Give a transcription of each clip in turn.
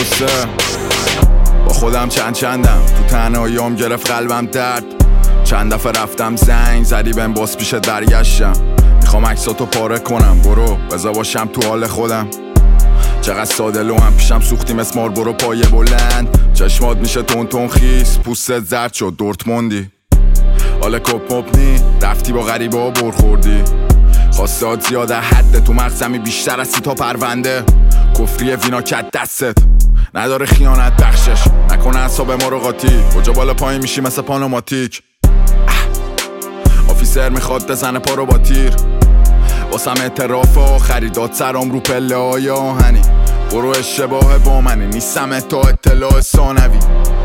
درسته با خودم چندم تو تنهاییام گرفت قلبم درد. چند دفعه رفتم زنگ زدی بهم باز پیشت برگشتم. میخوام عکساتو پاره کنم برو بذار باشم تو حال خودم. چقدر ساده لو هم پیشم سوختی مثل ماربورو پایه بلند. چشمات میشه تون خیس پوستت زرد شد دورتموندی. حالا کپ مبنی رفتی با غریبه ها برخوردی. خواستات زیاده حد تو مغزمی بیشتر از 30 تا پرونده. کفری وینا کت دستت نداره خیانت بخشش نکنه اعصاب ما رو قاطی. کجا بالا پایین میشی مثل پانوماتیک. آفیسر میخواد بزنه پا رو با تیر. واسم اعتراف آخری داد سرام رو پله های آهنی. برو اشتباه با منی نیستم تا اطلاع ثانوی.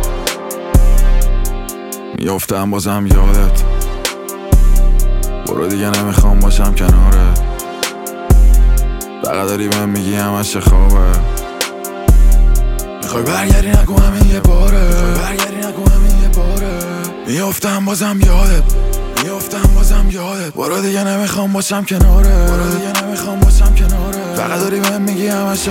میافتم بازم یادت برو دیگه نمیخوام باشم کنارت. فقط داری بهم میگی همش خوابه. میخوای برگردی نگو همین یه باره. میافتم بازم یادت برو دیگه نمیخوام باشم کنارت. فقط داری بهم میگی همش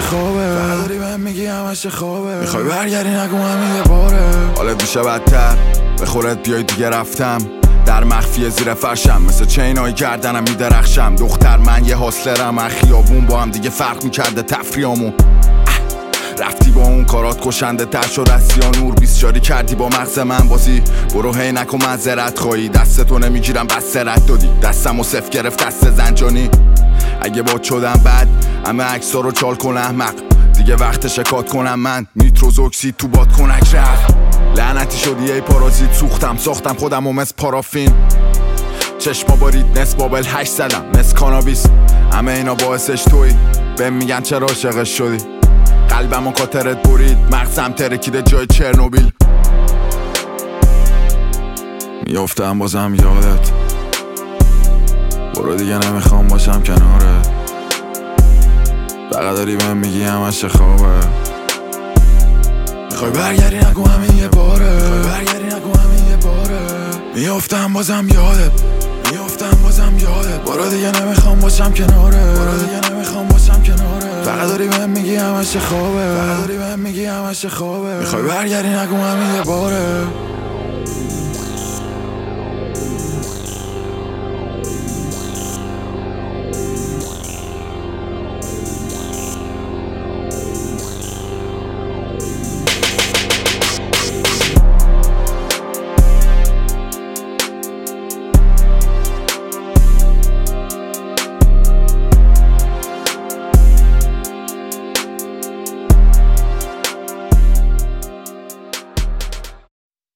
خوابه. میخوای برگردی نگو همین یه باره. حالت میشه بدتر به خورت بیای دیگه رفتم. در مخفی زیر فرشم مثل چینای گردنم میدرخشم. دختر من یه حاصلرم از خیابون با هم دیگه فرق میکرده تفریامون. رفتی با اون کارات کشنده تر شد از سیانور. بیسچاری کردی با مغز من بازی. برو هی نکن معذرت خواهی دستتو نمیگیرم بسرت دادی. دستمو صف گرفت دست زنجانی. اگه باد شدم بد همه عکسا رو چال کن احمق. دیگه وقت شکات کنم من نیتروز اکسید تو بادکنک رفت. لعنتی شدی ای پارازیت ساختم خودم و مثل پارافین. چشما بارید نس بابل 8 زدم نس کانابیس. همه اینا باعثش توی بهم میگن چرا عاشقش شدی. قلبم و کاترت برید مغزم ترکیده جای چرنوبیل. میافتم بازم یادت برو دیگه نمیخوام باشم کنارت. فقط داری بهم میگی همش خوابه. میخوای برگردی نگو همین یه باره. میافتم بازم یادت برو دیگه نمیخوام باشم کنارت. فقط داری بهم میگی همش خوابه. میخوای برگردی نگو همین یه باره.